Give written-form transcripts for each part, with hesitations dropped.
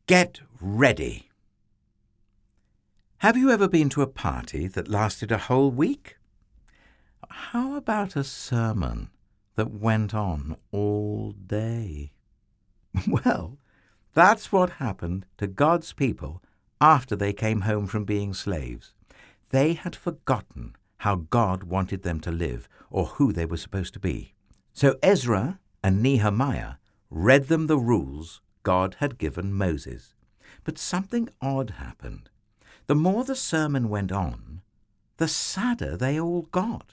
get ready. Have you ever been to a party that lasted a whole week? How about a sermon that went on all day? Well, that's what happened to God's people after they came home from being slaves. They had forgotten how God wanted them to live or who they were supposed to be. So Ezra and Nehemiah read them the rules God had given Moses. But something odd happened. The more the sermon went on, the sadder they all got.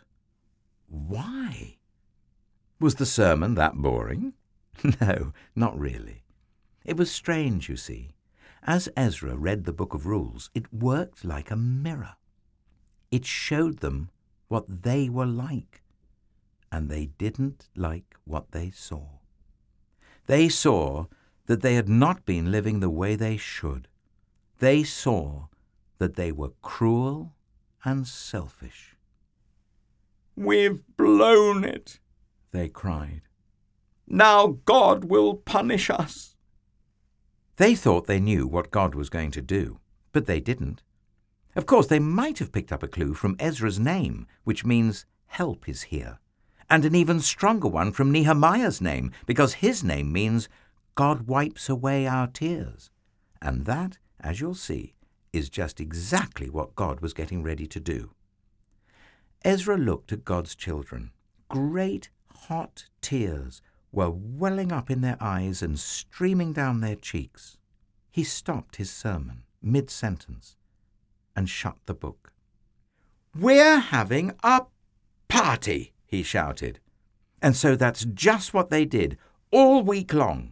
Why? Was the sermon that boring? No, not really. It was strange, you see. As Ezra read the book of rules, it worked like a mirror. It showed them what they were like, and they didn't like what they saw. They saw that they had not been living the way they should. They saw that they were cruel and selfish. "We've blown it," they cried. "Now God will punish us." They thought they knew what God was going to do, but they didn't. Of course, they might have picked up a clue from Ezra's name, which means help is here, and an even stronger one from Nehemiah's name, because his name means God wipes away our tears. And that, as you'll see, is just exactly what God was getting ready to do. Ezra looked at God's children. Great hot tears were welling up in their eyes and streaming down their cheeks. He stopped his sermon mid-sentence and shut the book. "We're having a party," he shouted. And so that's just what they did all week long.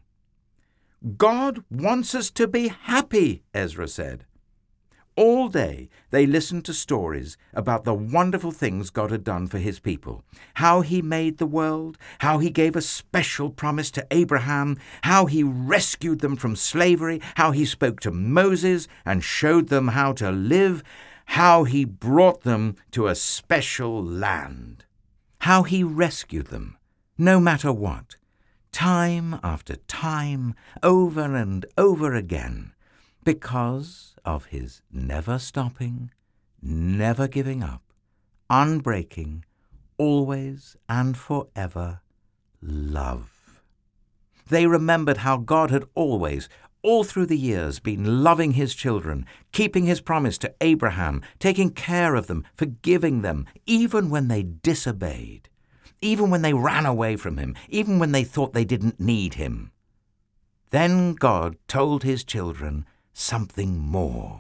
"God wants us to be happy," Ezra said. All day they listened to stories about the wonderful things God had done for his people, how he made the world, how he gave a special promise to Abraham, how he rescued them from slavery, how he spoke to Moses and showed them how to live, how he brought them to a special land, how he rescued them, no matter what, time after time, over and over again, because of his never stopping, never giving up, unbreaking, always and forever love. They remembered how God had always, all through the years, been loving his children, keeping his promise to Abraham, taking care of them, forgiving them, even when they disobeyed, even when they ran away from him, even when they thought they didn't need him. Then God told his children something more.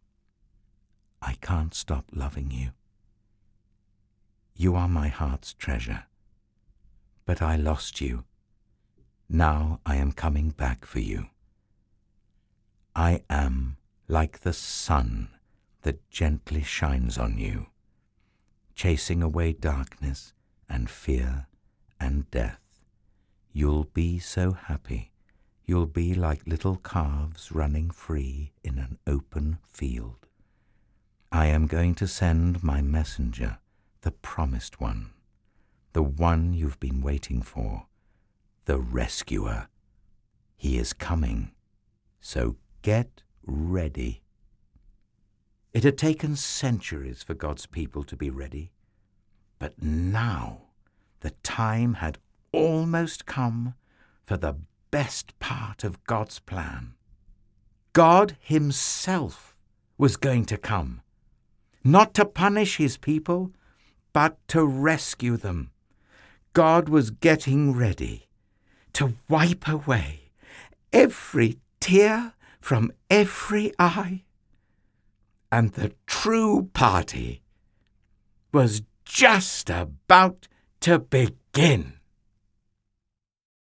"I can't stop loving you. You are my heart's treasure. But I lost you. Now I am coming back for you. I am like the sun that gently shines on you, chasing away darkness and fear and death. You'll be so happy. You'll be like little calves running free in an open field. I am going to send my messenger, the promised one, the one you've been waiting for, the rescuer. He is coming, so get ready." It had taken centuries for God's people to be ready, but now the time had almost come for the best part of God's plan. God himself was going to come, not to punish his people, but to rescue them. God was getting ready to wipe away every tear from every eye, and the true party was just about to begin.